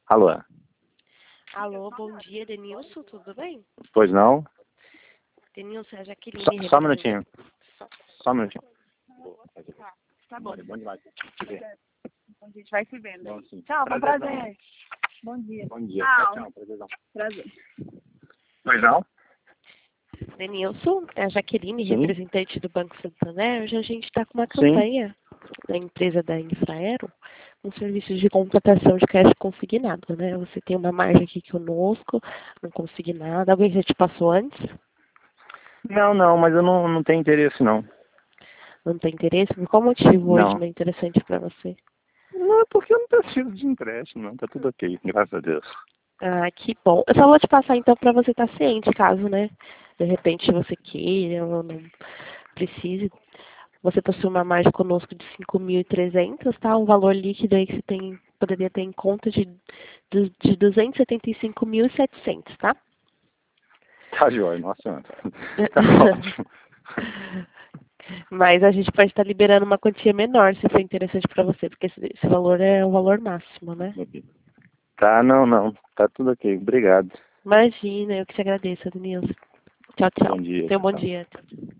Alô? Alô, bom dia, Denilson, tudo bem? Pois não? Denilson, é a Jaqueline. Só um minutinho. Só um minutinho. Tá bom. Bom demais. A gente vai se vendo. Bom, sim. Tchau, foi um Prazerzão. prazer. Bom dia. Bom dia. Tchau. Tchau, prazerzão. Prazer. Pois não? Denilson, é a Jaqueline, Sim. representante do Banco Santander. Hoje a gente está com uma Sim. campanha da empresa da Infraero, com serviços de contratação de cash consignado, né? Você tem uma margem aqui conosco, um consignado. Alguém já te passou antes? Não, mas eu não tenho interesse, não. Não tem interesse? Por qual motivo hoje Não. não é interessante para você? Não, é porque eu não preciso de empréstimo, não. Tá tudo ok, graças a Deus. Ah, que bom. Eu só vou te passar então para você estar ciente, caso, né? De repente você queira ou não precise. Você possui uma margem conosco de 5.300, tá? Um valor líquido aí que você poderia ter em conta de 275.700, tá? Tá jóia, nossa senhora. Tá ótimo. Mas a gente pode estar liberando uma quantia menor, se for interessante para você, porque esse valor é o valor máximo, né? Tá, não. Tá tudo ok. Obrigado. Imagina, eu que te agradeço, Denilson. Tchau, tchau. Bom dia. Tenha um bom Tchau. dia.